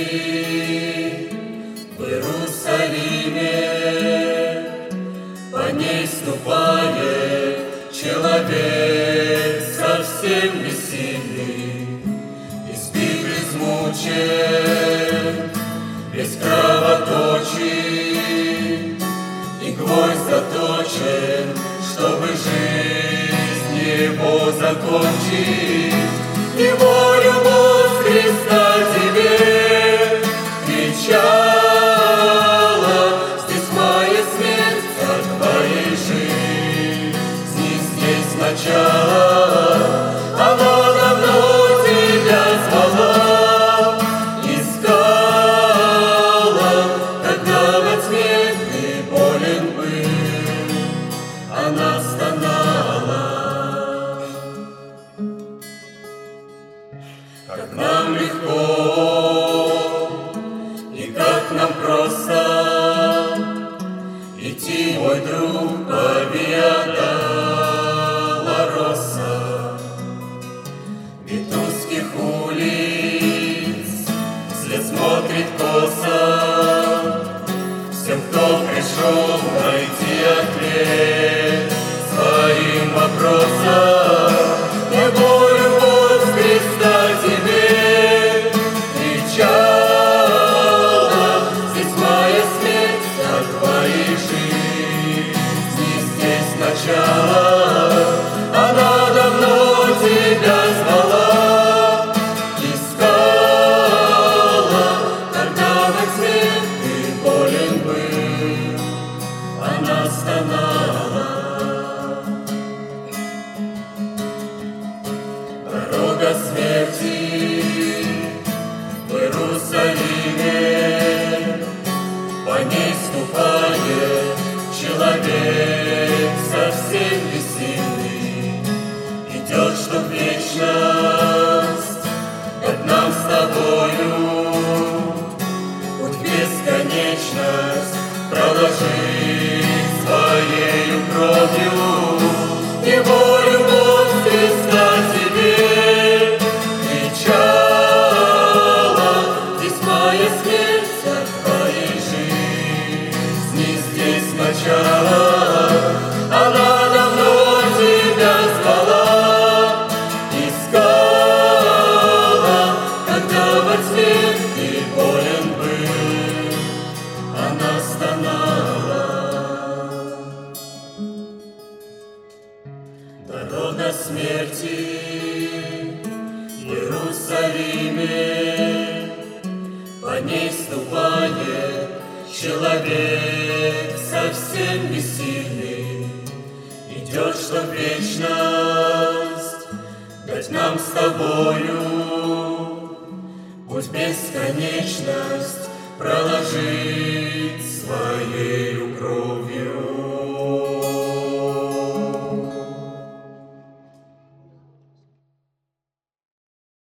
в Иерусалиме, по ней ступает человек совсем бессильный, избит, измучен, весь кровоточит, и гвоздь заточен, чтобы жизнь его закончить. Его любовь Христа тебе кричала: здесь моя смерть, а твоей жизни здесь начало. Она давно тебя звала, искала, когда во тьме ты болен был, она стонала. Как нам легко и как нам просто идти, мой друг, по Виа Долороса. Ведь узких улиц вслед смотрит косо всем, кто пришел найти ответ своим вопросам. Его любовь Христа тебе кричала: здесь моя смерть, а твоей жизни здесь начало. Она давно тебя звала, искала, когда во тьме ты болен был, она стонала. Дорога смерти в Иерусалиме, по ней ступает человек совсем бессильный, идет, чтоб вечность дать нам с тобою, путь в бесконечность проложить своею кровью. Его любовь Христа тебе кричала: здесь моя смерть, а твоей жизни здесь начало. Она давно тебя звала, искала, когда во тьме ты болен был, она стонала. Дорога смерти в Иерусалиме, по ней ступает человек совсем бессильный, идет, чтоб вечность дать нам с тобою, путь в бесконечность проложить